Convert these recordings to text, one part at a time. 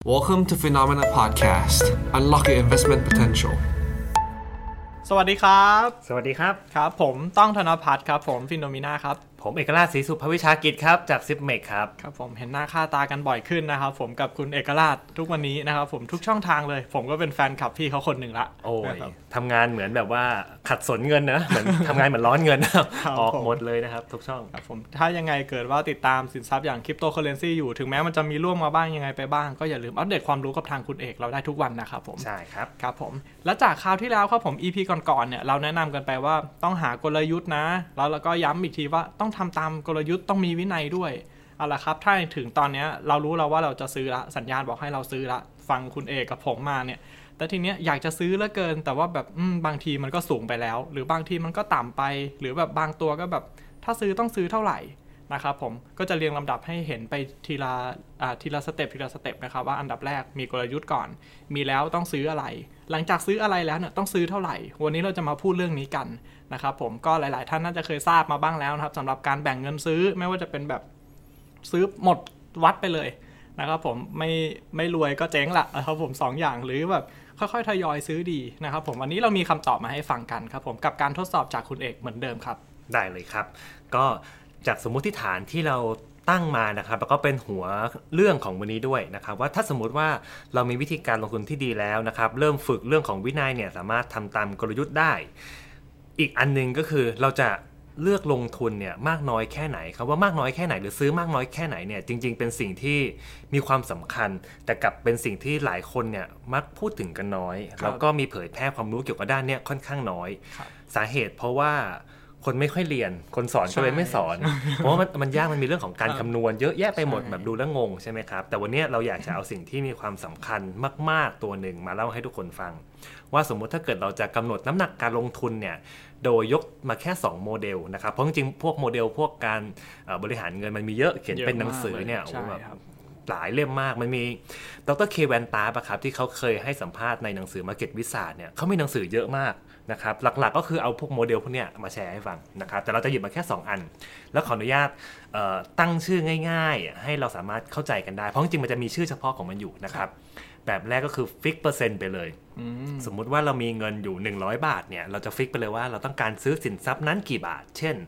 Welcome to Phenomena Podcast. Unlock your investment potential. สวัสดีครับสวัสดีครับครับผมต้องธนภัทรครับผมฟิโนมิน่าครับผมเอกราชศรีสุภวิชากิจครับจากซิปเมกครับครับผมเห็นหน้าค่าตากันบ่อยขึ้นนะครับผมกับคุณเอกราชทุกวันนี้นะครับผมทุกช่องทางเลยผมก็เป็นแฟนคลับพี่เขาคนหนึ่งละโอ้ยทำงานเหมือนแบบว่าขัดสนเงินนะเหมือนทำงานเหมือนร้อนเงินออกหมดเลยนะครับทุกช่องครับผมถ้ายังไงเกิดว่าติดตามสินทรัพย์อย่างคริปโตเคอเรนซีอยู่ถึงแม้มันจะมีร่วงมาบ้างยังไงไปบ้างก็อย่าลืมอัปเดตความรู้กับทางคุณเอกเราได้ทุกวันนะครับผมใช่ครับครับผมและจากคราวที่แล้วครับผม EP ก่อนๆเนี่ยเราแนะนำกันไปว่าต้องหากลยุทธ์นะแล้วเราก็ย้ำอีกทีว่าต้องทำตามกลยุทธ์ต้องมีวินัยด้วยเอาล่ะครับถ้าถึงตอนนี้เรารู้แล้วว่าเราจะซื้อละสัญญาณบอกให้เราซื้อละฟังคุณเอกกับผมมาเนี่ยแต่ทีเนี้ยอยากจะซื้อเหลือเกินแต่ว่าแบบบางทีมันก็สูงไปแล้วหรือบางทีมันก็ต่ำไปหรือแบบบางตัวก็แบบถ้าซื้อต้องซื้อเท่าไหร่นะครับผมก็จะเรียงลำดับให้เห็นไปทีละสเต็ปนะครับว่าอันดับแรกมีกลยุทธ์ก่อนมีแล้วต้องซื้ออะไรหลังจากซื้ออะไรแล้วเนี่ยต้องซื้อเท่าไหร่วันนี้เราจะมาพูดเรื่องนี้กันนะครับผมก็หลายๆท่านน่าจะเคยทราบมาบ้างแล้วนะครับสำหรับการแบ่งเงินซื้อไม่ว่าจะเป็นแบบซื้อหมดวัดไปเลยนะครับผมไม่รวยก็เจ๊งละนะครับผม2 อย่างหรือแบบค่อยๆทยอยซื้อดีนะครับผมวันนี้เรามีคำตอบมาให้ฟังกันครับผมกับการทดสอบจากคุณเอกเหมือนเดิมครับได้เลยครับก็จากสมมุติฐานที่เราตั้งมานะครับแล้วก็เป็นหัวเรื่องของวันนี้ด้วยนะครับว่าถ้าสมมุติว่าเรามีวิธีการลงทุนที่ดีแล้วนะครับเริ่มฝึกเรื่องของวินัยเนี่ยสามารถทำตามกลยุทธ์ได้อีกอันนึงก็คือเราจะเลือกลงทุนเนี่ยมากน้อยแค่ไหนครับว่ามากน้อยแค่ไหนหรือซื้อมากน้อยแค่ไหนเนี่ยจริงๆเป็นสิ่งที่มีความสำคัญแต่กลับเป็นสิ่งที่หลายคนเนี่ยมักพูดถึงกันน้อยแล้วก็มีเผยแพร่ความรู้เกี่ยวกับด้านเนี้ยค่อนข้างน้อยสาเหตุเพราะว่าคนไม่ค่อยเรียนคนสอนก็เลยไม่สอนเพราะว่ามันยากมันมีเรื่องของการคำนวณเยอะแยะไปหมดแบบดูแล้วงงใช่ไหมครับแต่วันนี้เราอยากจะเอาสิ่งที่มีความสำคัญมากๆตัวหนึ่งมาเล่าให้ทุกคนฟังว่าสมมุติถ้าเกิดเราจะกำหนดน้ำหนักการลงทุนเนี่ยโดยยกมาแค่2โมเดลนะครับเพราะจริงๆพวกโมเดลพวกการบริหารเงินมันมีเยอะเขียนเป็นหนังสือเนี่ยแบบหลายเล่มมากมันมีดร.เคแวนตาร์ครับที่เขาเคยให้สัมภาษณ์ในหนังสือ Market Wizards เนี่ยเขามีหนังสือเยอะมากนะครับหลักๆก็คือเอาพวกโมเดลพวกเนี้ยมาแชร์ให้ฟังนะครับแต่เราจะหยิบมาแค่2อันแล้วขออนุญาตตั้งชื่อง่ายๆให้เราสามารถเข้าใจกันได้เพราะจริงๆมันจะมีชื่อเฉพาะของมันอยู่นะครับแบบแรกก็คือฟิกเปอร์เซ็นต์ไปเลยสมมุติว่าเรามีเงินอยู่100 บาทเนี่ยเราจะฟิกไปเลยว่าเราต้องการซื้อสินทรัพย์นั้นกี่บาทเช่น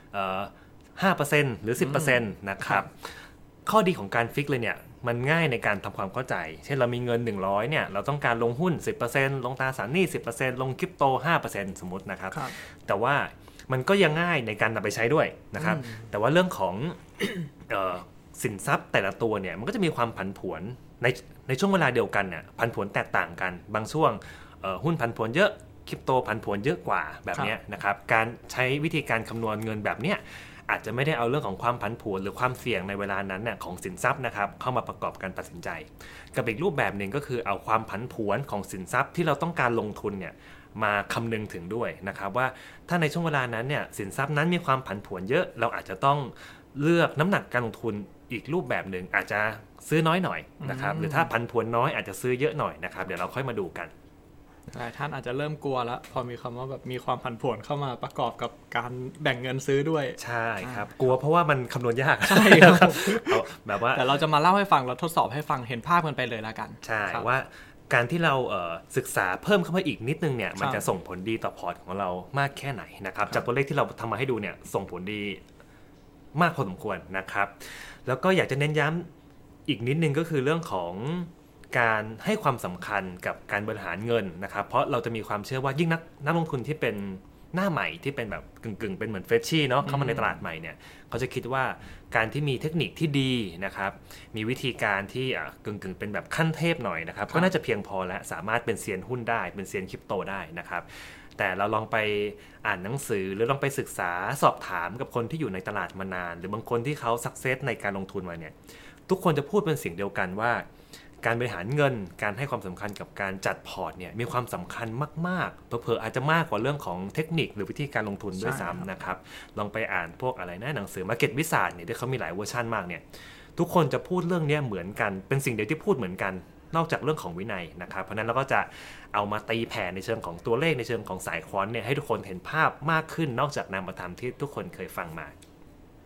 5% หรือ 10% นะครับข้อดีของการฟิกเลยเนี่ยมันง่ายในการทำความเข้าใจเช่นเรามีเงิน100เนี่ยเราต้องการลงหุ้น 10% ลงตราสารหนี้ 10% ลงคริปโต 5% สมมุตินะครับแต่ว่ามันก็ยังง่ายในการนำไปใช้ด้วยนะครับแต่ว่าเรื่องของ สินทรัพย์แต่ละตัวเนี่ยมันก็จะมีความผันผวนในช่วงเวลาเดียวกันเนี่ยผันผวนแตกต่างกันบางช่วงหุ้นผันผวนเยอะคริปโตผันผวนเยอะกว่าแบบนี้นะครับการใช้วิธีการคำนวณเงินแบบเนี้ยอาจจะไม่ได้เอาเรื่องของความผันผวนหรือความเสี่ยงในเวลานั้นเนี่ยของสินทรัพย์นะครับเข้ามาประกอบการตัดสินใจกับอีกรูปแบบหนึ่งก็คือเอาความผันผวนของสินทรัพย์ที่เราต้องการลงทุนเนี่ยมาคำนึงถึงด้วยนะครับว่าถ้าในช่วงเวลานั้นเนี่ยสินทรัพย์นั้นมีความผันผวนเยอะเราอาจจะต้องเลือกน้ำหนักการลงทุนอีกรูปแบบหนึ่งอาจจะซื้อน้อยหน่อยนะครับหรือถ้าผันผวนน้อยอาจจะซื้อเยอะหน่อยนะครับเดี๋ยวเราค่อยมาดูกันหลายท่านอาจจะเริ่มกลัวแล้วพอมีคำว่าแบบมีความผันผวนเข้ามาประกอบกับการแบ่งเงินซื้อด้วยใช่ครับกลัวเพราะว่ามันคำนวณยากใช่ครับแบบว่าแต่เราจะมาเล่าให้ฟังเราทดสอบให้ฟังเห็นภาพกันไปเลยละกันใช่ว่าการที่เราศึกษาเพิ่มเข้ามาอีกนิดนึงเนี่ยมันจะส่งผลดีต่อพอร์ตของเรามากแค่ไหนนะครับจากตัวเลขที่เราทำมาให้ดูเนี่ยส่งผลดีมากพอสมควรนะครับแล้วก็อยากจะเน้นย้ำอีกนิดนึงก็คือเรื่องของการให้ความสำคัญกับการบริหารเงินนะครับเพราะเราจะมีความเชื่อว่ายิ่งนักลงทุนที่เป็นหน้าใหม่ที่เป็นแบบกึ่งเป็นเหมือนเฟรชชี่เนาะเข้ามาในตลาดใหม่เนี่ยเขาจะคิดว่าการที่มีเทคนิคที่ดีนะครับมีวิธีการที่กึ่งเป็นแบบขั้นเทพหน่อยนะครับก็น่าจะเพียงพอและสามารถเป็นเซียนหุ้นได้เป็นเซียนคริปโตได้นะครับแต่เราลองไปอ่านหนังสือหรือลองไปศึกษาสอบถามกับคนที่อยู่ในตลาดมานานหรือบางคนที่เขาสักเซสในการลงทุนมาเนี่ยทุกคนจะพูดเป็นเสียงเดียวกันว่าการบริหารเงินการให้ความสำคัญกับการจัดพอร์ตเนี่ยมีความสำคัญมากๆเผลอๆอาจจะมากกว่าเรื่องของเทคนิคหรือวิธีการลงทุนด้วยซ้ำนะครับลองไปอ่านพวกอะไรนะหนังสือ Market Wizards เนี่ยที่เขามีหลายเวอร์ชันมากเนี่ยทุกคนจะพูดเรื่องนี้เหมือนกันเป็นสิ่งเดียวที่พูดเหมือนกันนอกจากเรื่องของวินัยนะครับเพราะนั้นเราก็จะเอามาตีแผ่ในเชิงของตัวเลขในเชิงของสายควอนเนี่ยให้ทุกคนเห็นภาพมากขึ้นนอกจากนามธรรมที่ทุกคนเคยฟังมา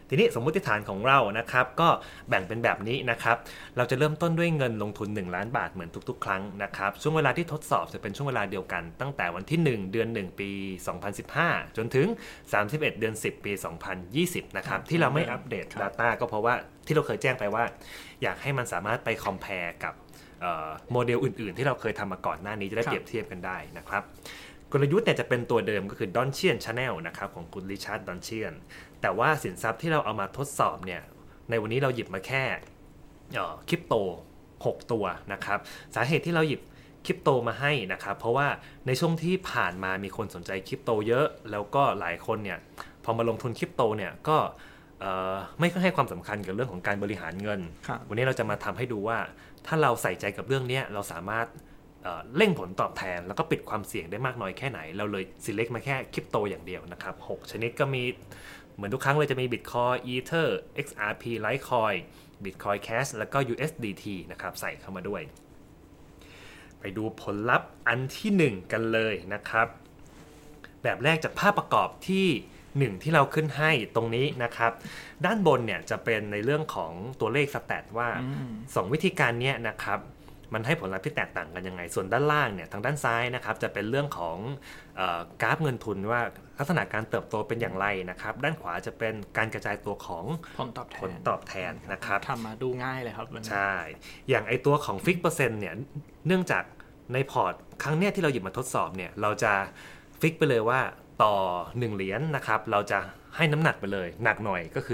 ทีนี้สมมุติฐานของเรานะครับก็แบ่งเป็นแบบนี้นะครับเราจะเริ่มต้นด้วยเงินลงทุน1ล้านบาทเหมือนทุกๆครั้งนะครับช่วงเวลาที่ทดสอบจะเป็นช่วงเวลาเดียวกันตั้งแต่วันที่1เดือน1ปี2015จนถึง31เดือน10ปี2020นะครับที่เราไม่อัปเดต data ก็เพราะว่าที่เราเคยแจ้งไปว่าอยากให้มันสามารถไป compare กับโมเดลอื่นๆที่เราเคยทำมาก่อนหน้านี้จะได้เปรียบเทียบกันได้นะครับกลยุทธ์เนี่ยจะเป็นตัวเดิมก็คือ Donchian Channel นะครับของคุณริชาร์ด Donchian แต่ว่าสินทรัพย์ที่เราเอามาทดสอบเนี่ยในวันนี้เราหยิบมาแค่คริปโต6ตัวนะครับสาเหตุที่เราหยิบคริปโตมาให้นะครับเพราะว่าในช่วงที่ผ่านมามีคนสนใจคริปโตเยอะแล้วก็หลายคนเนี่ยพอมาลงทุนคริปโตเนี่ยก็ไม่ค่อยให้ความสำคัญกับเรื่องของการบริหารเงินวันนี้เราจะมาทำให้ดูว่าถ้าเราใส่ใจกับเรื่องนี้เราสามารถเร่งผลตอบแทนแล้วก็ปิดความเสี่ยงได้มากน้อยแค่ไหนเราเลย select มาแค่คริปโตอย่างเดียวนะครับ6ชนิดก็มีเหมือนทุกครั้งเลยจะมี Bitcoin Ether XRP Litecoin Bitcoin Cash แล้วก็ USDT นะครับใส่เข้ามาด้วยไปดูผลลัพธ์อันที่1กันเลยนะครับแบบแรกจากภาพประกอบที่1ที่เราขึ้นให้ตรงนี้นะครับด้านบนเนี่ยจะเป็นในเรื่องของตัวเลขสแตทว่า2วิธีการนี้นะครับมันให้ผลลัพธ์ที่แตกต่างกันยังไงส่วนด้านล่างเนี่ยทางด้านซ้ายนะครับจะเป็นเรื่องของกราฟเงินทุนว่าลักษณะการเติบโตเป็นอย่างไรนะครับด้านขวาจะเป็นการกระจายตัวของผลตอบแทนนะครับทำมาดูง่ายเลยครับใช่อย่างไอตัวของฟิกเปอร์เซ็นต์เนี่ยเนื่องจากในพอร์ตครั้งเนี้ยที่เราหยิบมาทดสอบเนี่ยเราจะฟิกไปเลยว่าต่อ1เหรียญนะครับเราจะให้น้ำหนักไปเลยหนักหน่อยก็คือ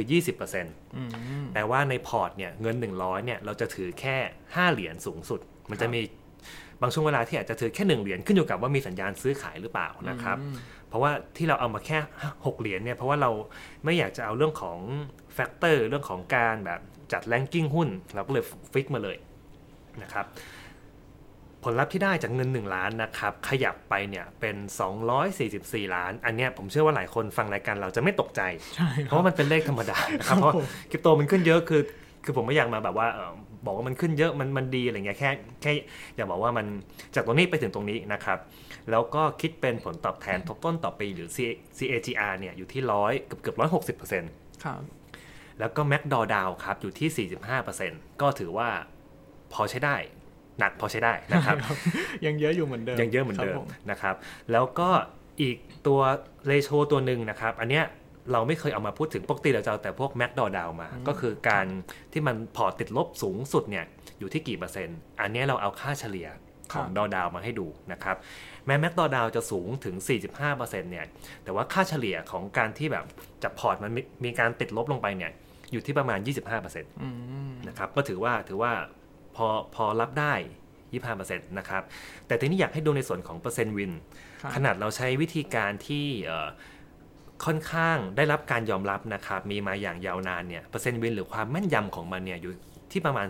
20% แต่ว่าในพอร์ตเนี่ยเงิน100เนี่ยเราจะถือแค่5เหรียญสูงสุดมันจะมีบางช่วงเวลาที่อาจจะถือแค่1เหรียญขึ้นอยู่กับว่ามีสัญญาณซื้อขายหรือเปล่านะครับเพราะว่าที่เราเอามาแค่6เหรียญเนี่ยเพราะว่าเราไม่อยากจะเอาเรื่องของแฟกเตอร์เรื่องของการแบบจัดแรงกิ้งหุ้นเราก็เลยฟิกมาเลยนะครับผลลัพธ์ที่ได้จากเงิน1ล้านนะครับขยับไปเนี่ยเป็น244ล้านอันเนี้ยผมเชื่อว่าหลายคนฟังรายการเราจะไม่ตกใจเพราะว่ามันเป็นเลขธรรมดานะครับเพราะคริปโตมันขึ้นเยอะคือผมไม่อยากมาแบบว่าบอกว่ามันขึ้นเยอะมันดีอะไรเงี้ยแค่อยากบอกว่ามันจากตรงนี้ไปถึงตรงนี้นะครับแล้วก็คิดเป็นผลตอบแทนทบต้นต่อปีหรือ CAGR เนี่ยอยู่ที่เกือบ 160% ครับแล้วก็ MACD Drawdown ครับอยู่ที่ 45% ก็ถือว่าพอใช้ได้หนักพอใช้ได้นะครับยังเยอะอยู่เหมือนเดิมยังเยอะเหมือนเดิมนะครับแล้วก็อีกตัวเรโชตัวหนึ่งนะครับอันเนี้ยเราไม่เคยเอามาพูดถึงปกติเราจะเอาแต่พวก MACD Drawdown มาก็คือการที่มันพอร์ตติดลบสูงสุดเนี่ยอยู่ที่กี่เปอร์เซ็นต์อันนี้เราเอาค่าเฉลี่ยของ Drawdown มาให้ดูนะครับแม้ MACD Drawdown จะสูงถึง 45% เนี่ยแต่ว่าค่าเฉลี่ยของการที่แบบจากพอร์ตมันมีการติดลบลงไปเนี่ยอยู่ที่ประมาณ 25% นะครับก็ถือว่าพอรับได้ 25% นะครับแต่ทีนี้อยากให้ดูในส่วนของเปอร์เซ็นต์วินขนาดเราใช้วิธีการที่ค่อนข้างได้รับการยอมรับนะครับมีมาอย่างยาวนานเนี่ยเปอร์เซ็นต์วินหรือความแม่นยำของมันเนี่ยอยู่ที่ประมาณ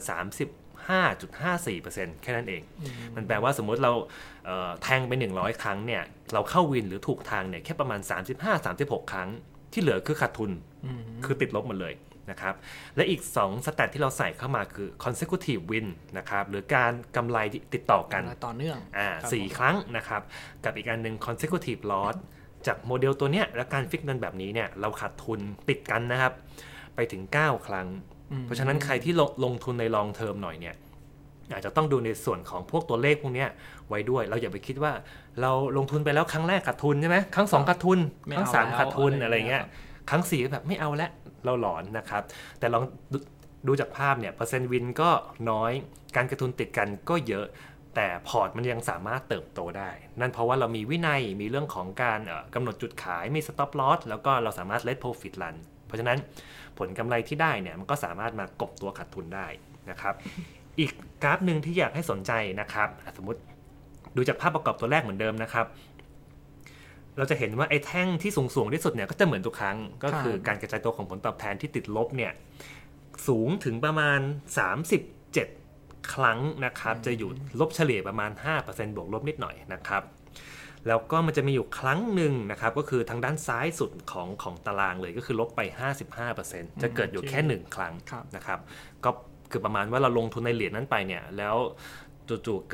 35.54% แค่นั้นเองมันแปลว่าสมมติเราแทงไป100ครั้งเนี่ยเราเข้าวินหรือถูกทางเนี่ยแค่ประมาณ 35-36 ครั้งที่เหลือคือขาดทุนคือติดลบหมดเลยนะครับและอีก2สแตทที่เราใส่เข้ามาคือ consecutive win นะครับหรือการกำไรติดต่อกันต่อเนื่อง 4 ครั้งนะครับกับอีกอันนึง consecutive loss จากโมเดลตัวเนี้ยและการฟิกเงินแบบนี้เนี่ยเราขาดทุนติดกันนะครับไปถึง9ครั้งเพราะฉะนั้นใครที่ลงทุนใน long term หน่อยเนี่ยอาจจะต้องดูในส่วนของพวกตัวเลขพวกนี้ไว้ด้วยเราอย่าไปคิดว่าเราลงทุนไปแล้วครั้งแรกขาดทุนใช่ไหมครั้ง2ขาดทุนครั้ง3ขาดทุนอะไรเงี้ยครั้ง4แบบไม่เอาแล้วเราหลอนนะครับแต่ลองดูจากภาพเนี่ยเปอร์เซ็นต์วินก็น้อยการกระทุนติดกันก็เยอะแต่พอร์ตมันยังสามารถเติบโตได้นั่นเพราะว่าเรามีวินัยมีเรื่องของการกำหนดจุดขายมี stop loss แล้วก็เราสามารถ let profit run เพราะฉะนั้นผลกำไรที่ได้เนี่ยมันก็สามารถมากบตัวขาดทุนได้นะครับ อีกกราฟหนึ่งที่อยากให้สนใจนะครับสมมติดูจากภาพประกอบตัวแรกเหมือนเดิมนะครับเราจะเห็นว่าไอ้แท่งที่สูงที่สุดเนี่ยก็จะเหมือนทุกครั้งก็คือการกระจายตัวของผลตอบแทนที่ติดลบเนี่ยสูงถึงประมาณ37ครั้งนะครับจะอยู่ลบเฉลี่ยประมาณ 5% บวกลบนิดหน่อยนะครับแล้วก็มันจะมีอยู่ครั้งหนึ่งนะครับก็คือทางด้านซ้ายสุดของตารางเลยก็คือลบไป 55% จะเกิดอยู่แค่1ครั้งนะครับก็คือประมาณว่าเราลงทุนในเหรียญนั้นไปเนี่ยแล้วจู่ๆเกิด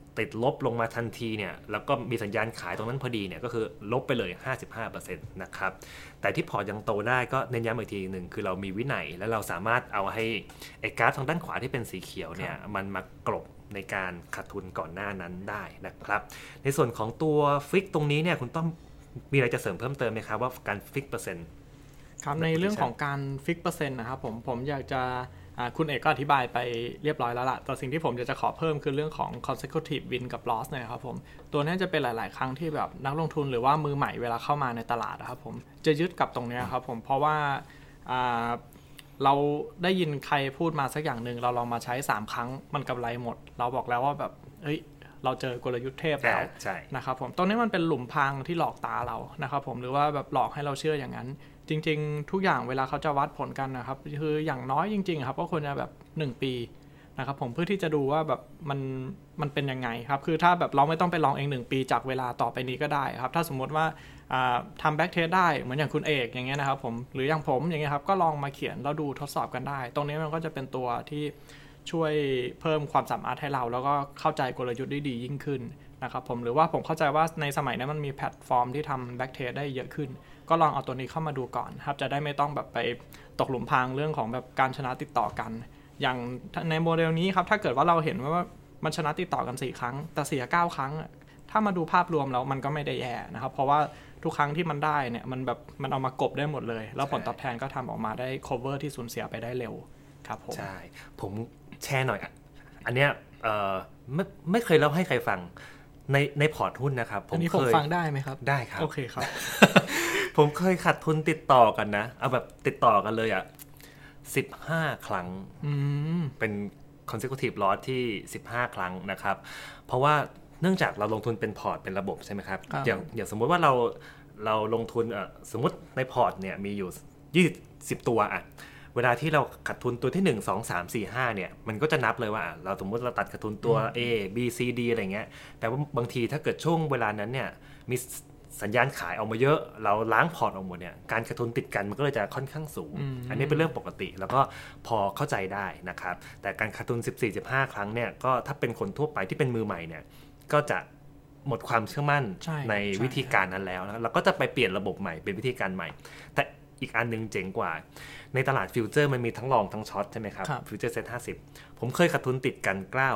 ติดลบลงมาทันทีเนี่ยแล้วก็มีสัญญาณขายตรงนั้นพอดีเนี่ยก็คือลบไปเลย 55% นะครับแต่ที่พอร์ตยังโตได้ก็เน้นย้ำอีกทีหนึ่งคือเรามีวินัยและเราสามารถเอาให้ไอ้กราฟทางด้านขวาที่เป็นสีเขียวเนี่ยมันมากลบในการขาดทุนก่อนหน้านั้นได้นะครับในส่วนของตัวฟิกตรงนี้เนี่ยคุณต้องมีอะไรจะเสริมเพิ่มเติมไหมครับว่าการฟิกเปอร์เซ็นต์ครับในเรื่องของการฟิกเปอร์เซ็นต์นะครับผมอยากจะคุณเอกก็อธิบายไปเรียบร้อยแล้วล่ะแต่สิ่งที่ผมจะขอเพิ่มคือเรื่องของ consecutive win กับ loss นะครับผมตัวนี้จะเป็นหลายๆครั้งที่แบบนักลงทุนหรือว่ามือใหม่เวลาเข้ามาในตลาดนะครับผมจะยึดกับตรงนี้ครับผมเพราะว่าเราได้ยินใครพูดมาสักอย่างหนึ่งเราลองมาใช้3ครั้งมันกำไรหมดเราบอกแล้วว่าแบบเราเจอกลยุทธ์เทพแล้วนะครับผมตรงนี้มันเป็นหลุมพรางที่หลอกตาเรานะครับผมหรือว่าแบบหลอกให้เราเชื่ออย่างนั้นจริงๆทุกอย่างเวลาเขาจะวัดผลกันนะครับคืออย่างน้อยจริงๆครับก็ควรจะแบบ1ปีนะครับผมเพื่อที่จะดูว่าแบบมันเป็นยังไงครับคือถ้าแบบเราไม่ต้องไปลองเอง1ปีจากเวลาต่อไปนี้ก็ได้ครับถ้าสมมติว่าทำแบ็กเทสได้เหมือนอย่างคุณเอกอย่างเงี้ยนะครับผมหรืออย่างผมอย่างเงี้ยครับก็ลองมาเขียนแล้วดูทดสอบกันได้ตรงนี้มันก็จะเป็นตัวที่ช่วยเพิ่มความสามารถให้เราแล้วก็เข้าใจกลยุทธ์ได้ดียิ่งขึ้นนะครับผมหรือว่าผมเข้าใจว่าในสมัยนั้นมันมีแพลตฟอร์มที่ทำแบ็กเทสได้เยอะขึ้นก็ลองเอาตัวนี้เข้ามาดูก่อนครับจะได้ไม่ต้องแบบไปตกหลุมพรางเรื่องของแบบการชนะติดต่อกันอย่างในโมเดลนี้ครับถ้าเกิดว่าเราเห็นว่ามันชนะติดต่อกัน4ครั้งแต่เสีย9ครั้งถ้ามาดูภาพรวมแล้วมันก็ไม่ได้แย่นะครับเพราะว่าทุกครั้งที่มันได้เนี่ยมันแบบมันเอามากบได้หมดเลยแล้วผลตอบแทนก็ทำออกมาได้ cover ที่สูญเสียไปได้เร็วครับผมใช่ผมแชร์หน่อยอันเนี้ยไม่เคยเล่าให้ใครฟังในพอร์ตหุ้นนะครับอันนี้ผมฟังได้ไหมครับได้ครับโอเคครับผมเคยขาดทุนติดต่อกันนะเอาแบบติดต่อกันเลย15 ครั้งเป็น consecutive loss ที่15 ครั้งนะครับเพราะว่าเนื่องจากเราลงทุนเป็นพอร์ตเป็นระบบใช่ไหมครับอย่างสมมติว่าเราลงทุนสมมติในพอร์ตเนี่ยมีอยู่20ตัวเวลาที่เราขาดทุนตัวที่1 2 3 4 5เนี่ยมันก็จะนับเลยว่าเราสมมติเราตัดขาดทุนตัว A B C D อะไรเงี้ยแต่ว่าบางทีถ้าเกิดช่วงเวลานั้นเนี่ยมีสัญญาณขายออกมาเยอะเราล้างพอร์ตออกหมดเนี่ยการขาดทุนติดกันมันก็เลยจะค่อนข้างสูงอันนี้เป็นเรื่องปกติแล้วก็พอเข้าใจได้นะครับแต่การขาดทุน 14-15 ครั้งเนี่ยก็ถ้าเป็นคนทั่วไปที่เป็นมือใหม่เนี่ยก็จะหมดความเชื่อมั่นในวิธีการนั้นแล้วนะเราก็จะไปเปลี่ยนระบบใหม่เป็นวิธีการใหม่แต่อีกอันนึงเจ๋งกว่าในตลาดฟิวเจอร์มันมีทั้งลองทั้งช็อตใช่ไหมครับฟิวเจอร์เซ็ต50ผมเคยขาดทุนติดกัน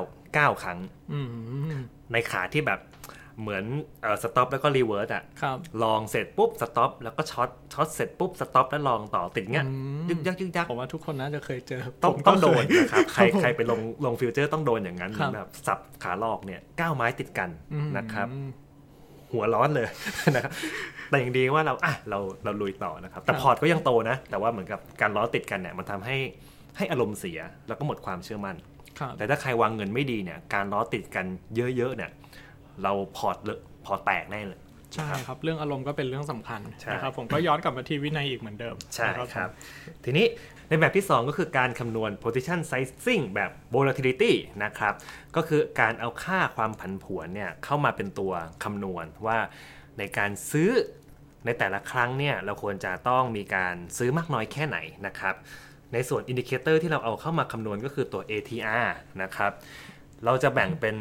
9ครั้งในขาที่แบบเหมือนสต็อปแล้วก็รีเวิร์สลองเสร็จปุ๊บสต็อปแล้วก็ช็อตเสร็จปุ๊บสต็อปแล้วลองต่อติดเงี้ยยึกยักผมว่าทุกคนน่าจะเคยเจอต้องโดนนะครับใครไปลงฟิวเจอร์ต้องโดนอย่างนั้นแบบสับขาลอกเนี่ย9ไม้ติดกันนะครับหัวร้อนเลยนะครับแต่อย่างดีว่าเราลุยต่อนะครับแต่พอร์ตก็ยังโตนะแต่ว่าเหมือนกับการล้อติดกันเนี่ยมันทำให้อารมณ์เสียแล้วก็หมดความเชื่อมั่นแต่ถ้าใครวางเงินไม่ดีเนี่ยการล้อติดกันเยอะๆเนี่ยเราพอร์ตแตกแน่เลยใช่ครับเรื่องอารมณ์ก็เป็นเรื่องสำคัญนะครับผมก็ย้อนกลับมาที่วินัยอีกเหมือนเดิมใช่ครับทีนี้ในแบบที่2ก็คือการคำนวณ position sizing แบบ volatility นะครับก็คือการเอาค่าความผันผวนเนี่ยเข้ามาเป็นตัวคำนวณว่าในการซื้อในแต่ละครั้งเนี่ยเราควรจะต้องมีการซื้อมากน้อยแค่ไหนนะครับในส่วนอินดิเคเตอร์ที่เราเอาเข้ามาคำนวณก็คือตัว ATR นะครับเราจะแบ่งเป็น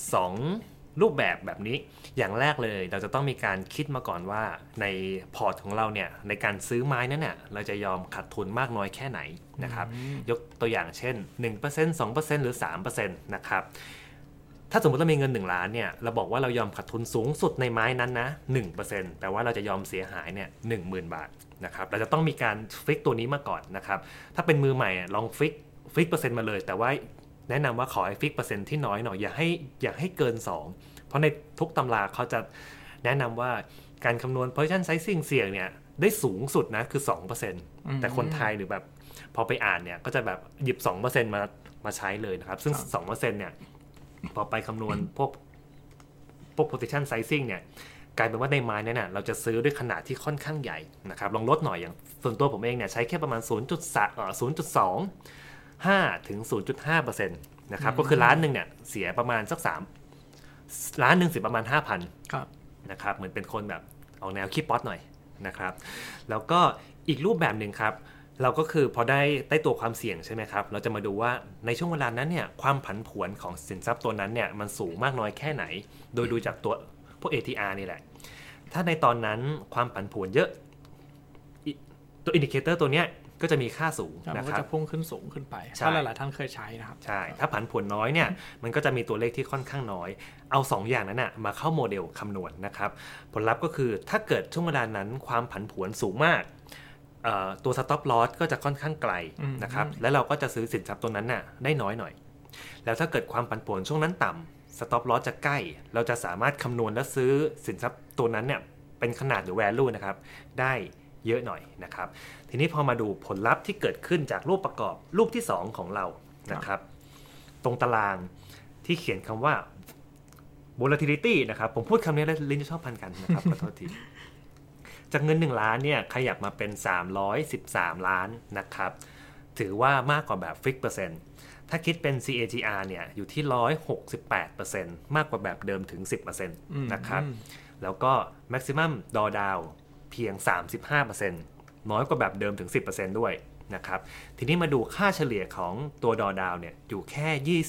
2รูปแบบนี้อย่างแรกเลยเราจะต้องมีการคิดมาก่อนว่าในพอร์ตของเราเนี่ยในการซื้อไม้นั้นเนี่ยเราจะยอมขาดทุนมากน้อยแค่ไหนนะครับยกตัวอย่างเช่น 1% 2% หรือ 3% นะครับถ้าสมมติเรามีเงิน1ล้านเนี่ยเราบอกว่าเรายอมขาดทุนสูงสุดในไม้นั้นนะ 1% แปลว่าเราจะยอมเสียหายเนี่ย 10,000 บาทนะครับเราจะต้องมีการฟิกตัวนี้มาก่อนนะครับถ้าเป็นมือใหม่ลองฟิกเปอร์เซ็นต์มาเลยแต่ว่าแนะนำว่าขอให้ฟิกเปอร์เซ็นต์ที่น้อยหน่อยอย่าให้เกิน2เพราะในทุกตำราเขาจะแนะนมาการคำนวณ position sizing เสี่ยงเนี่ยได้สูงสุดนะคือ 2% แต่คนไทยหรือแบบพอไปอ่านเนี่ยก็จะแบบหยิบ 2% มาใช้เลยนะครับซึ่ง 2% เนี่ยพอไปคำนวณพวก position sizing เนี่ยกลายเป็นว่าในไม้เนี่ยเราจะซื้อด้วยขนาดที่ค่อนข้างใหญ่นะครับลองลดหน่อยอย่างส่วนตัวผมเองเนี่ยใช้แค่ประมาณ 0.25 ถึง 0.5% นะครับก็คือล้านหนึ่งเนี่ยเสียประมาณสัก3ล้านหนึ่งเสียประมาณ 5,000 ครับนะครับเหมือนเป็นคนแบบออกแนวขี้ป๊อตหน่อยนะครับแล้วก็อีกรูปแบบหนึ่งครับเราก็คือพอได้ตัวความเสี่ยงใช่ไหมครับเราจะมาดูว่าในช่วงเวลานั้นเนี่ยความผันผวนของสินทรัพย์ตัวนั้นเนี่ยมันสูงมากน้อยแค่ไหนโดยดูจากตัวพวก ATR นี่แหละถ้าในตอนนั้นความผันผวนเยอะตัวอินดิเคเตอร์ตัวเนี้ยก็จะมีค่าสูงนะครับมันก็จะพุ่งขึ้นสูงขึ้นไปถ้าหลายๆท่านเคยใช้นะครับใช่ถ้าผันผวนน้อยเนี่ยมันก็จะมีตัวเลขที่ค่อนข้างน้อยเอา2 อย่างนั้นนะมาเข้าโมเดลคำนวณนะครับผลลัพธ์ก็คือถ้าเกิดช่วงเวลานั้นความผันผวนสูงมากตัว stop loss ก็จะค่อนข้างไกลนะครับแล้วเราก็จะซื้อสินทรัพย์ตัวนั้นน่ะได้น้อยหน่อยแล้วถ้าเกิดความผันผวนช่วงนั้นต่ำ stop loss จะใกล้เราจะสามารถคำนวณและซื้อสินทรัพย์ตัวนั้นเนี่ยเป็นขนาดหรือ value นะครับได้เยอะหน่อยนะครับทีนี้พอมาดูผลลัพธ์ที่เกิดขึ้นจากรูปประกอบรูปที่2ของเรานะครับตรงตารางที่เขียนคำว่า volatility นะครับผมพูดคำนี้แล้วลิ้นจะชอบพันกันนะครับขอโทษทีจากเงิน1ล้านเนี่ยขยับมาเป็น313ล้านนะครับถือว่ามากกว่าแบบ fixed percent ถ้าคิดเป็น CAGR เนี่ยอยู่ที่ 168% มากกว่าแบบเดิมถึง 10% นะครับแล้วก็ maximum drawdown เพียง 35% น้อยกว่าแบบเดิมถึง 10% ด้วยนะครับทีนี้มาดูค่าเฉลี่ยของตัว drawdown เนี่ยอยู่แค่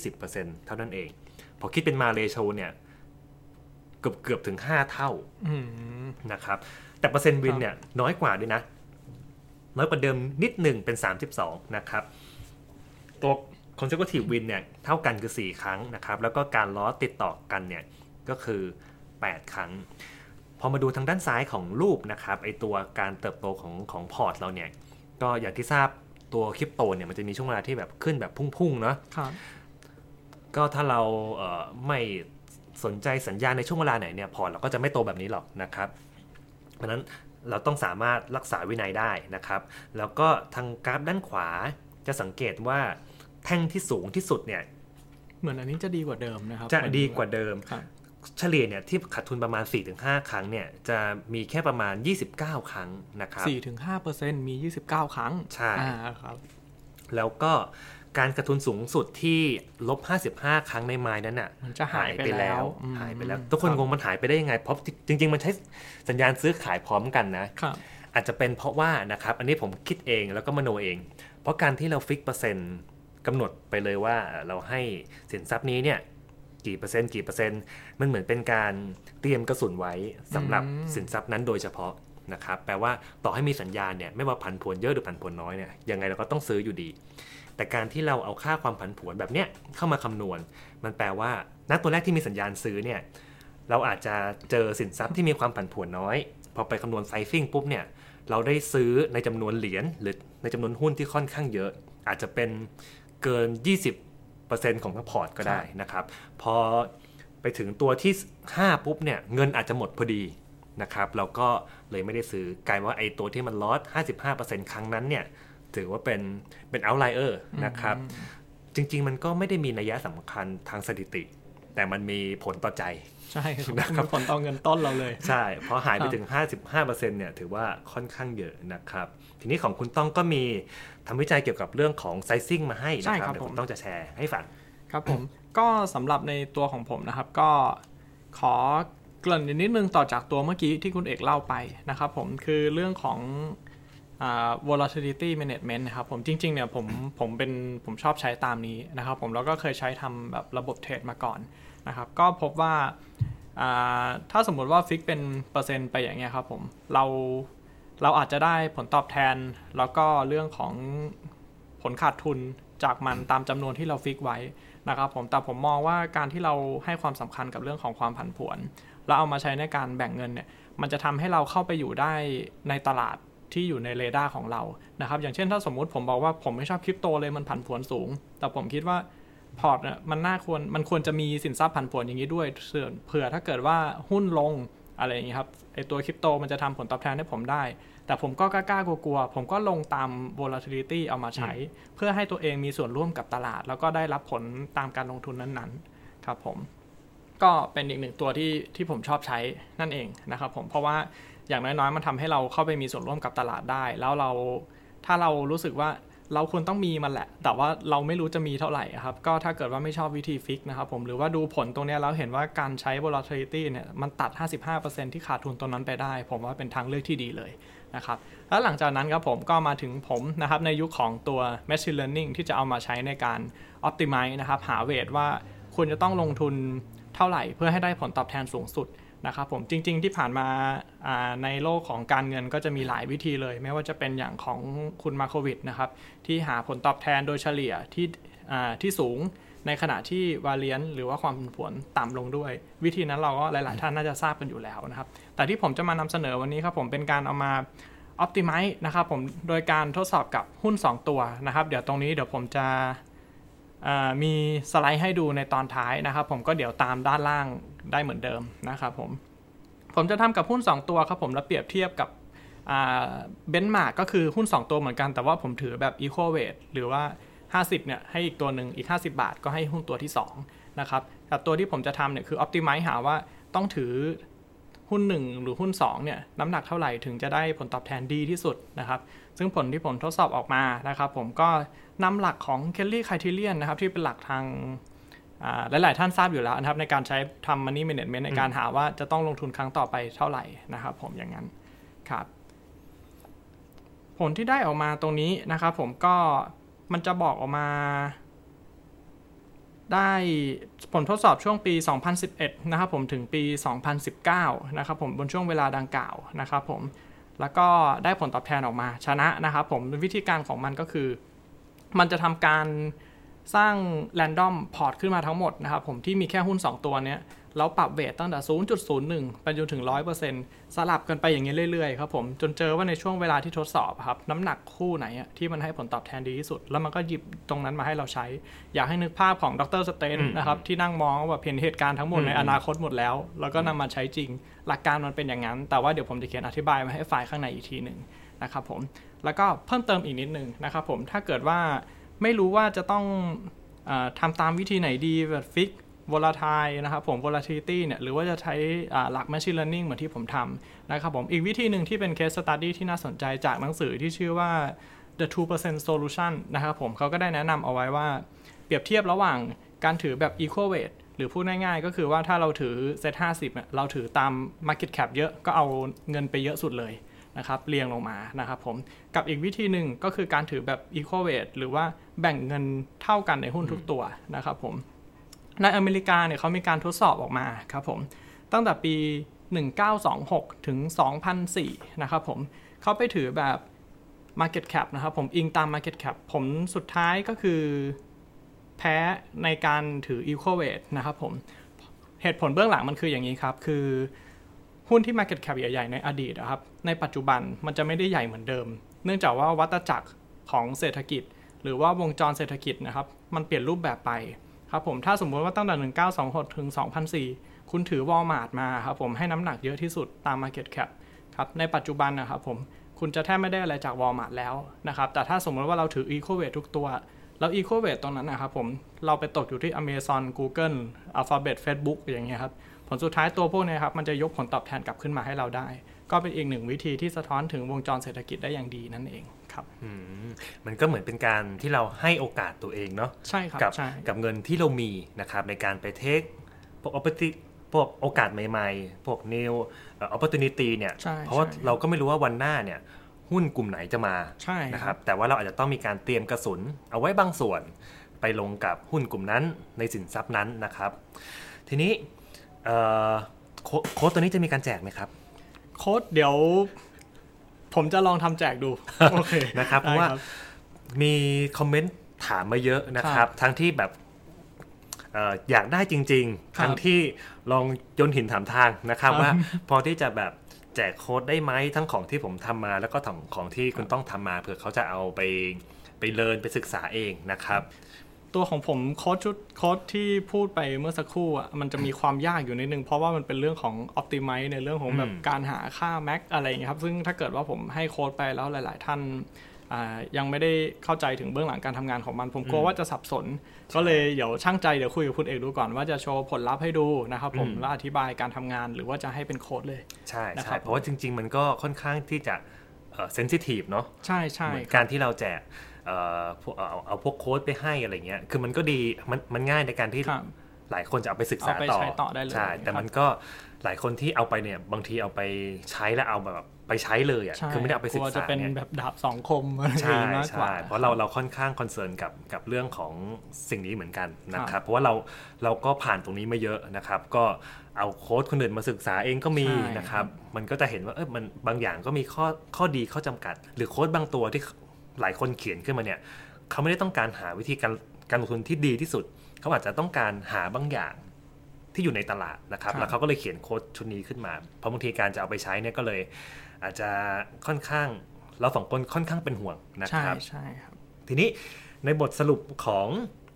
20% เท่านั้นเองพอคิดเป็น มาเรโชเนี่ยเกือบถึง5เท่านะครับแต่เปอร์เซ็นต์วินเนี่ยน้อยกว่าด้วยนะน้อยกว่าเดิมนิดหนึ่งเป็น32นะครับตัว consecutive win เนี่ยเท่ากันคือ4ครั้งนะครับแล้วก็การล้อติดต่อกันเนี่ยก็คือ8ครั้งพอมาดูทางด้านซ้ายของรูปนะครับไอตัวการเติบโตของพอร์ตเราเนี่ยก็อย่างที่ทราบตัวคริปโตเนี่ยมันจะมีช่วงเวลาที่แบบขึ้นแบบพุ่งๆเนาะก็ถ้าเราไม่สนใจสัญญาณในช่วงเวลาไหนเนี่ยพอร์ตเราก็จะไม่โตแบบนี้หรอกนะครับเพราะนั้นเราต้องสามารถรักษาวินัยได้นะครับแล้วก็ทางกราฟด้านขวาจะสังเกตว่าแท่งที่สูงที่สุดเนี่ยเหมือนอันนี้จะดีกว่าเดิมนะครับจะดีกว่าเดิมเฉลี่ยเนี่ยที่ขาดทุนประมาณ 4-5 ครั้งเนี่ยจะมีแค่ประมาณ29ครั้งนะครับ 4-5% มี29ครั้งใช่ครับแล้วก็การขาดทุนสูงสุดที่-55 ครั้งในไม้นั้นน่ะมันจะหายไปแล้วทุกคนงงมันหายไปได้ยังไงเพราะจริงๆมันใช้สัญญาณซื้อขายพร้อมกันนะอาจจะเป็นเพราะว่านะครับอันนี้ผมคิดเองแล้วก็มโนเองเพราะการที่เราฟิกเปอร์เซ็นต์กำหนดไปเลยว่าเราให้สินทรัพย์นี้เนี่ยกี่เปอร์เซ็นต์มันเหมือนเป็นการเตรียมกระสุนไว้สำหรับสินทรัพย์นั้นโดยเฉพาะนะครับแปลว่าต่อให้มีสัญญาณเนี่ยไม่ว่าผันผวนเยอะหรือผันผวนน้อยเนี่ยยังไงเราก็ต้องซื้ออยู่ดีแต่การที่เราเอาค่าความผันผวนแบบเนี้ยเข้ามาคำนวณมันแปลว่าณตัวแรกที่มีสัญญาณซื้อเนี่ยเราอาจจะเจอสินทรัพย์ที่มีความผันผวนน้อยพอไปคำนวณไซซิ่งปุ๊บเนี่ยเราได้ซื้อในจำนวนเหรียญหรือในจำนวนหุ้นที่ค่อนข้างเยอะอาจจะเป็นเกิน 20% ของทั้งพอร์ตก็ได้นะครับพอไปถึงตัวที่5ปุ๊บเนี่ยเงินอาจจะหมดพอดีนะครับเราก็เลยไม่ได้ซื้อกลายว่าไอ้ตัวที่มันลอส 55% ครั้งนั้นเนี่ยถือว่าเป็น outlier นะครับจริงๆมันก็ไม่ได้มีนัยสำคัญทางสถิติแต่มันมีผลต่อใจใช่ครับผลต่อเงินต้นเราเลยใช่เพราะหายไปถึง 55% เนี่ยถือว่าค่อนข้างเยอะนะครับทีนี้ของคุณต้องก็มีทำวิจัยเกี่ยวกับเรื่องของ sizing มาให้นะครับเดี๋ยวผมต้องจะแชร์ให้ฟังครับผมก็สำหรับในตัวของผมนะครับก็ขอเกริ่นนิดนึงต่อจากตัวเมื่อกี้ที่คุณเอกเล่าไปนะครับผมคือเรื่องของvolatility management นะครับผมจริงๆเนี่ยผมชอบใช้ตามนี้นะครับผมแล้วก็เคยใช้ทำแบบระบบเทรดมาก่อนนะครับก็พบว่าถ้าสมมุติว่าฟิกเป็นเปอร์เซ็นต์ไปอย่างเงี้ยครับผมเราอาจจะได้ผลตอบแทนแล้วก็เรื่องของผลขาดทุนจากมันตามจำนวนที่เราฟิกไว้นะครับผมแต่ผมมองว่าการที่เราให้ความสำคัญกับเรื่องของความผันผวนแล้วเอามาใช้ในการแบ่งเงินเนี่ยมันจะทำให้เราเข้าไปอยู่ได้ในตลาดที่อยู่ในเรดาร์ของเรานะครับอย่างเช่นถ้าสมมุติผมบอกว่าผมไม่ชอบคริปโตเลยมันผันผวนสูงแต่ผมคิดว่าพอร์ตเนี่ยมันควรจะมีสินทรัพย์ผันผวนอย่างนี้ด้วยเผื่อถ้าเกิดว่าหุ้นลงอะไรอย่างนี้ครับไอตัวคริปโตมันจะทำผลตอบแทนให้ผมได้แต่ผมก็กล้ากลัวผมก็ลงตาม volatility เอามาใช้เพื่อให้ตัวเองมีส่วนร่วมกับตลาดแล้วก็ได้รับผลตามการลงทุนนั้นๆครับผมก็เป็นอีกหนึ่งตัวที่ผมชอบใช้นั่นเองนะครับผมเพราะว่าอย่างน้อยๆมันทำให้เราเข้าไปมีส่วนร่วมกับตลาดได้แล้วถ้าเรารู้สึกว่าเราควรต้องมีมันแหละแต่ว่าเราไม่รู้จะมีเท่าไหร่ครับก็ถ้าเกิดว่าไม่ชอบวิธีฟิกนะครับผมหรือว่าดูผลตรงนี้แล้วเห็นว่าการใช้ volatility เนี่ยมันตัด 55% ที่ขาดทุนตรงนั้นไปได้ผมว่าเป็นทางเลือกที่ดีเลยนะครับแล้วหลังจากนั้นครับผมก็มาถึงผมนะครับในยุคของตัว machine learning ที่จะเอามาใช้ในการ optimize นะครับหาเวทว่าควรจะต้องลงทุนเท่าไหร่เพื่อให้ได้ผลตอบแทนสูงสุดนะครับผมจริงๆที่ผ่านมาในโลกของการเงินก็จะมีหลายวิธีเลยไม่ว่าจะเป็นอย่างของคุณมาโควิดนะครับที่หาผลตอบแทนโดยเฉลี่ยที่สูงในขณะที่วาเลียนหรือว่าความผันผวนต่ำลงด้วยวิธีนั้นเราก็หลายๆท่านน่าจะทราบกันอยู่แล้วนะครับแต่ที่ผมจะมานำเสนอวันนี้ครับผมเป็นการเอามา optimize นะครับผมโดยการทดสอบกับหุ้น2ตัวนะครับเดี๋ยวตรงนี้เดี๋ยวผมจะมีสไลด์ให้ดูในตอนท้ายนะครับผมก็เดี๋ยวตามด้านล่างได้เหมือนเดิมนะครับผมจะทำกับหุ้น2ตัวครับผมแล้วเปรียบเทียบกับเบนช์มาร์กก็คือหุ้น2ตัวเหมือนกันแต่ว่าผมถือแบบ equal weight หรือว่า50เนี่ยให้อีกตัวหนึ่งอีก50 บาทก็ให้หุ้นตัวที่2นะครับกับตัวที่ผมจะทำเนี่ยคือ optimize หาว่าต้องถือหุ้น1หรือหุ้น2เนี่ยน้ำหนักเท่าไหร่ถึงจะได้ผลตอบแทนดีที่สุดนะครับซึ่งผลที่ผมทดสอบออกมานะครับผมก็นำหลักของ Kelly Criterion นะครับที่เป็นหลักทางหลายๆท่านทราบอยู่แล้วนะครับในการใช้ทำ Money Management ในการหาว่าจะต้องลงทุนครั้งต่อไปเท่าไหร่นะครับผมอย่างนั้นครับผลที่ได้ออกมาตรงนี้นะครับผมก็มันจะบอกออกมาได้ผลทดสอบช่วงปี 2011 นะครับผมถึงปี 2019 นะครับผมบนช่วงเวลาดังกล่าวนะครับผมแล้วก็ได้ผลตอบแทนออกมาชนะนะครับผมวิธีการของมันก็คือมันจะทำการสร้าง random port ขึ้นมาทั้งหมดนะครับผมที่มีแค่หุ้น2ตัวเนี้ยแล้วปรับเวทตั้งแต่ 0.01 ไปจนถึง 100% สลับกันไปอย่างนี้เรื่อยๆครับผมจนเจอว่าในช่วงเวลาที่ทดสอบครับน้ำหนักคู่ไหนที่มันให้ผลตอบแทนดีที่สุดแล้วมันก็หยิบตรงนั้นมาให้เราใช้อยากให้นึกภาพของดร.สเตนนะครับที่นั่งมองว่าเห็นเหตุการณ์ทั้งหมดในอนาคตหมดแล้วแล้วก็นำมาใช้จริงหลักการมันเป็นอย่างนั้นแต่ว่าเดี๋ยวผมจะเขียนอธิบายมาให้ฝ่ายข้างในอีกทีนึงนะครับผมแล้วก็เพิ่มเติมอีกนิดนึงนะครับผมถ้าเกิดว่าไม่รู้ว่าจะต้องทำตามวิธีไหนดีแบบฟิกvolatile นะครับผม volatility เนี่ยหรือว่าจะใช้หลัก machine learning เหมือนที่ผมทำนะครับผมอีกวิธีหนึ่งที่เป็น case study ที่น่าสนใจจากหนังสือที่ชื่อว่า the 2% solution นะครับผมเขาก็ได้แนะนำเอาไว้ว่าเปรียบเทียบระหว่างการถือแบบ equal weight หรือพูดง่ายๆก็คือว่าถ้าเราถือ set 50เราถือตาม market cap เยอะก็เอาเงินไปเยอะสุดเลยนะครับเรียงลงมานะครับผมกับอีกวิธีหนึ่งก็คือการถือแบบ equal weight หรือว่าแบ่งเงินเท่ากันในหุ้นทุกตัวนะครับผมในอเมริกาเนี่ยเขามีการทดสอบออกมาครับผมตั้งแต่ปี1926ถึง2004นะครับผมเขาไปถือแบบ market cap นะครับผมอิงตาม market cap ผมสุดท้ายก็คือแพ้ในการถือ equal weight นะครับผมเหตุผลเบื้องหลังมันคืออย่างนี้ครับคือหุ้นที่ market cap ใหญ่ๆในอดีตนะครับในปัจจุบันมันจะไม่ได้ใหญ่เหมือนเดิมเนื่องจากว่าวัฏจักรของเศรษฐกิจหรือว่าวงจรเศรษฐกิจนะครับมันเปลี่ยนรูปแบบไปครับผมถ้าสมมติว่าตั้งแต่1926ถึง2004คุณถือ Walmart มาครับผมให้น้ำหนักเยอะที่สุดตาม market cap ครับในปัจจุบันนะครับผมคุณจะแทบไม่ได้อะไรจาก Walmart แล้วนะครับแต่ถ้าสมมติว่าเราถือ equal weight ทุกตัวแล้ว equal weight ตรงนั้นนะครับผมเราไปตกอยู่ที่ Amazon Google Alphabet Facebook อย่างเงี้ยครับผลสุดท้ายตัวพวกนี้ครับมันจะยกผลตอบแทนกลับขึ้นมาให้เราได้ก็เป็นอีกหนึ่งวิธีที่สะท้อนถึงวงจรเศรษฐกิจได้อย่างดีนั่นเองครับมันก็เหมือนเป็นการที่เราให้โอกาสตัวเองเนาะใช่ครับกับเงินที่เรามีนะครับในการไปเทคพวกโอกาสใหม่ๆพวก new opportunity เนี่ยเพราะว่าเราก็ไม่รู้ว่าวันหน้าเนี่ยหุ้นกลุ่มไหนจะมานะครับแต่ว่าเราอาจจะต้องมีการเตรียมกระสุนเอาไว้บางส่วนไปลงกับหุ้นกลุ่มนั้นในสินทรัพย์นั้นนะครับทีนี้โค้ดตัวนี้จะมีการแจกไหมครับโค้ดเดี๋ยวผมจะลองทำแจกดูโอเคนะครับเพราะว่ามีคอมเมนต์ถามมาเยอะนะครับทั้งที่แบบอยากได้จริงๆทั้งที่ลองโยนหินถามทางนะครับว่าพอที่จะแบบแจกโค้ดได้ไหมทั้งของที่ผมทำมาแล้วก็ของที่คุณต้องทำมาเผื่อเขาจะเอาไปเรียนไปศึกษาเองนะครับตัวของผมโค้ดที่พูดไปเมื่อสักครู่มันจะมีความยากอยู่นิดนึงเพราะว่ามันเป็นเรื่องของ optimize ในเรื่องของแบบการหาค่า max อะไรอย่างเงี้ยครับซึ่งถ้าเกิดว่าผมให้โค้ดไปแล้วหลายๆท่านยังไม่ได้เข้าใจถึงเบื้องหลังการทำงานของมันผมกลัวว่าจะสับสนก็เลยเดี๋ยวช่างใจเดี๋ยวคุยกับคุณเอกดูก่อนว่าจะโชว์ผลลัพธ์ให้ดูนะครับผมแล้วอธิบายการทำงานหรือว่าจะให้เป็นโค้ดเลยใช่เพราะว่าจริงๆมันก็ค่อนข้างที่จะsensitive เนาะใช่การที่เราแจกเอาพวกโค้ดไปให้อะไรเงี้ยคือมันก็ดีมันง่ายในการที่หลายคนจะเอาไปศึกษาต่อใช่แต่มันก็หลายคนที่เอาไปเนี่ยบางทีเอาไปใช้แล้วเอาแบบไปใช้เลยอ่ะคือไม่ได้เอาไปศึกษาจะเป็นแบบดาบสองคมอะไรมากกว่าเพราะเราค่อนข้างคอนเซิร์นกับเรื่องของสิ่งนี้เหมือนกันนะครับเพราะว่าเราก็ผ่านตรงนี้มาเยอะนะครับก็เอาโค้ดคนอื่นมาศึกษาเองก็มีนะครับมันก็จะเห็นว่ามันบางอย่างก็มีข้อดีข้อจำกัดหรือโค้ดบางตัวที่หลายคนเขียนขึ้นมาเนี่ยเขาไม่ได้ต้องการหาวิธีการลงทุนที่ดีที่สุดเขาอาจจะต้องการหาบางอย่างที่อยู่ในตลาดนะครับแล้วเขาก็เลยเขียนโค้ดชุดนี้ขึ้นมาเพราะบางทีการจะเอาไปใช้เนี่ยก็เลยอาจจะค่อนข้างเราสองคนค่อนข้างเป็นห่วงนะครับใช่ครับทีนี้ในบทสรุปของ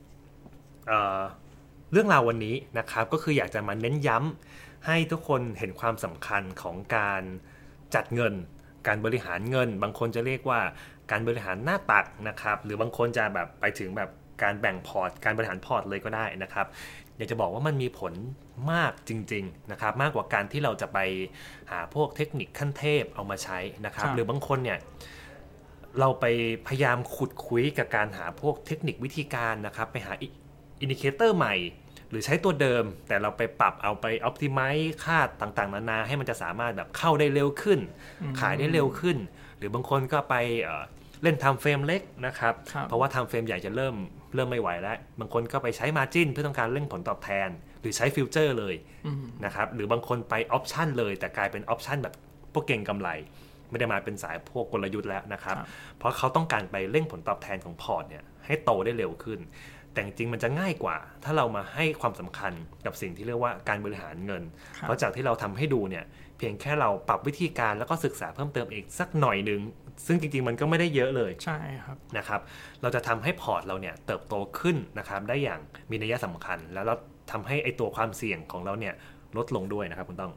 เรื่องราววันนี้นะครับก็คืออยากจะมาเน้นย้ำให้ทุกคนเห็นความสำคัญของการจัดเงินการบริหารเงินบางคนจะเรียกว่าการบริหารหน้าตักนะครับหรือบางคนจะแบบไปถึงแบบการแบ่งพอร์ตการบริหารพอร์ตเลยก็ได้นะครับอยากจะบอกว่ามันมีผลมากจริงๆนะครับมากกว่าการที่เราจะไปหาพวกเทคนิคขั้นเทพเอามาใช้นะครับหรือบางคนเนี่ยเราไปพยายามขุดคุยกับการหาพวกเทคนิควิธีการนะครับไปหาอินดิเคเตอร์ใหม่หรือใช้ตัวเดิมแต่เราไปปรับเอาไปออพติไมซ์ค่าต่างๆนานาให้มันจะสามารถแบบเข้าได้เร็วขึ้นขายได้เร็วขึ้นหรือบางคนก็ไปเล่นไทม์เฟรมเล็กนะครับเพราะว่าไทม์เฟรมใหญ่จะเริ่มไม่ไหวแล้วบางคนก็ไปใช้มาร์จิ้นเพื่อต้องการเร่งผลตอบแทนหรือใช้ฟิวเจอร์เลยนะครับหรือบางคนไปออปชันเลยแต่กลายเป็นออปชันแบบพวกเก่งกำไรไม่ได้มาเป็นสายพวกกลยุทธ์แล้วนะครับเพราะเขาต้องการไปเร่งผลตอบแทนของพอร์ตเนี่ยให้โตได้เร็วขึ้นแต่จริงๆมันจะง่ายกว่าถ้าเรามาให้ความสำคัญกับสิ่งที่เรียกว่าการบริหารเงินเพราะจากที่เราทำให้ดูเนี่ยเพียงแค่เราปรับวิธีการแล้วก็ศึกษาเพิ่มเติมอีกสักหน่อยนึงซึ่งจริงๆมันก็ไม่ได้เยอะเลยใช่ครับนะครับเราจะทำให้พอร์ตเราเนี่ยเติบโตขึ้นนะครับได้อย่างมีนัยสำคัญแล้วเราทำให้ไอตัวความเสี่ยงของเราเนี่ยลดลงด้วยนะครับคุณต้อง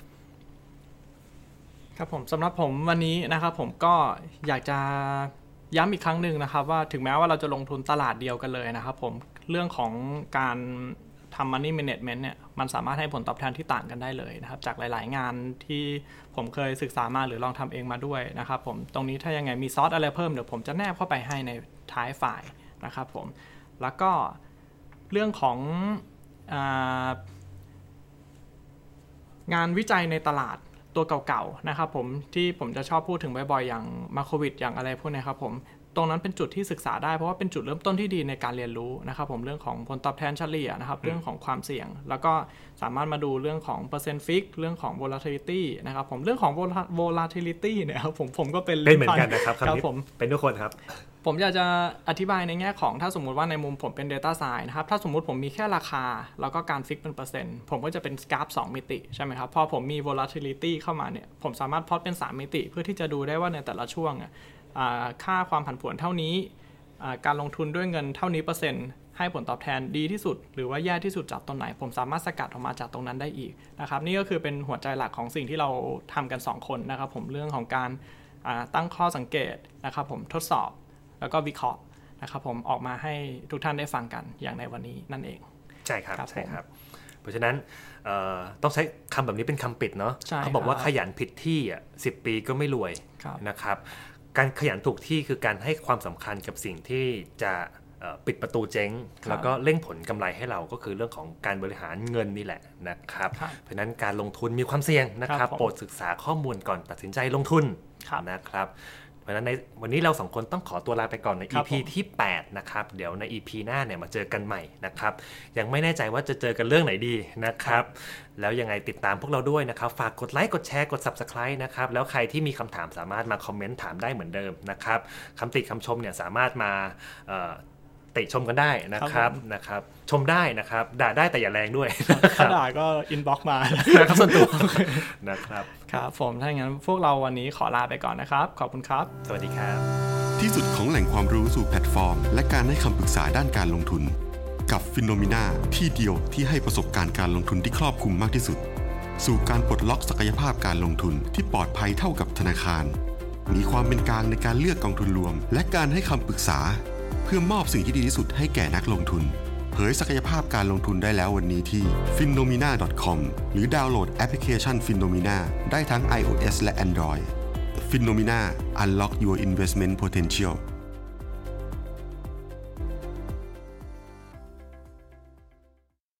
ครับผมสำหรับผมวันนี้นะครับผมก็อยากจะย้ำอีกครั้งหนึ่งนะครับว่าถึงแม้ว่าเราจะลงทุนตลาดเดียวกันเลยนะครับผมเรื่องของการทำ money management เนี่ยมันสามารถให้ผลตอบแทนที่ต่างกันได้เลยนะครับจากหลายๆงานที่ผมเคยศึกษามาหรือลองทำเองมาด้วยนะครับผมตรงนี้ถ้ายังไงมีซอสอะไรเพิ่มเดี๋ยวผมจะแนบเข้าไปให้ในท้ายฝ่ายนะครับผมแล้วก็เรื่องของงานวิจัยในตลาดตัวเก่าๆนะครับผมที่ผมจะชอบพูดถึงบ่อยๆอย่างมาโควิดอย่างอะไรพวกนี้ครับผมตรงนั้นเป็นจุดที่ศึกษาได้เพราะว่าเป็นจุดเริ่มต้นที่ดีในการเรียนรู้นะครับผมเรื่องของผลตอบแทนเฉลี่ยนะครับเรื่องของความเสี่ยงแล้วก็สามารถมาดูเรื่องของเปอร์เซ็นต์ฟิกเรื่องของ volatility นะครับผมเรื่องของ volatility เนี่ยครับผมก็เป็นเหมือนกันนะครับผมเป็นทุกคนครับผมอยากจะอธิบายในแง่ของถ้าสมมุติว่าในมุมผมเป็น data science นะครับถ้าสมมุติผมมีแค่ราคาแล้วก็การฟิกเป็นเปอร์เซ็นต์ผมก็จะเป็นกราฟ2มิติใช่ไหมครับพอผมมี volatility เข้ามาเนี่ยผมสามารถพล็อตเป็น3มิติเพื่อที่จะดูได้ว่าในแต่ละช่วงค่าความผันผวนเท่านี้การลงทุนด้วยเงินเท่านี้เปอร์เซ็นต์ให้ผลตอบแทนดีที่สุดหรือว่าแย่ที่สุดจากตรงไหนผมสามารถสกัดออกมาจากตรงนั้นได้อีกนะครับนี่ก็คือเป็นหัวใจหลักของสิ่งที่เราทำกัน2คนนะครับผมเรื่องของการตั้งข้อสังเกตนะครับผมทดสอบแล้วก็วิเคราะห์นะครับผมออกมาให้ทุกท่านได้ฟังกันอย่างในวันนี้นั่นเองใช่ครับใช่ครับเพราะฉะนั้นต้องใช้คำแบบนี้เป็นคำปิดเนาะเขาบอกว่าขยันผิดที่10 ปีก็ไม่รวยนะครับการขยันถูกที่คือการให้ความสำคัญกับสิ่งที่จะปิดประตูเจ๊งแล้วก็เร่งผลกำไรให้เราก็คือเรื่องของการบริหารเงินนี่แหละนะครับเพราะฉะนั้นการลงทุนมีความเสี่ยงนะครับโปรดศึกษาข้อมูลก่อนตัดสินใจลงทุนนะครับเพราะฉะนั้นในวันนี้เรา2คนต้องขอตัวลาไปก่อนใน EP ที่8นะครับเดี๋ยวใน EP หน้าเนี่ยมาเจอกันใหม่นะครับยังไม่แน่ใจว่าจะเจอกันเรื่องไหนดีนะครับแล้วยังไงติดตามพวกเราด้วยนะครับฝากกดไลค์กดแชร์กด Subscribe นะครับแล้วใครที่มีคำถามสามารถมาคอมเมนต์ถามได้เหมือนเดิมนะครับคำติคำชมเนี่ยสามารถมาติชมกันได้นะครับชมได้นะครับด่าได้แต่อย่าแรงด้วยถ้าด่าก็อินบ็อกซ์มานะครับส่วนตัวนะครับครับผมถ้าอย่างนั้นพวกเราวันนี้ขอลาไปก่อนนะครับขอบคุณครับสวัสดีครับที่สุดของแหล่งความรู้สู่แพลตฟอร์มและการให้คำปรึกษาด้านการลงทุนกับ Phenomena ที่เดียวที่ให้ประสบการณ์การลงทุนที่ครอบคลุมมากที่สุดสู่การปลดล็อกศักยภาพการลงทุนที่ปลอดภัยเท่ากับธนาคารมีความเป็นกลางในการเลือกกองทุนรวมและการให้คำปรึกษาเพื่อมอบสิ่งที่ดีที่สุดให้แก่นักลงทุนเผยศักยภาพการลงทุนได้แล้ววันนี้ที่ phenomena.com หรือดาวน์โหลดแอปพลิเคชัน Phenomena ได้ทั้ง iOS และ Android Phenomena Unlock Your Investment Potential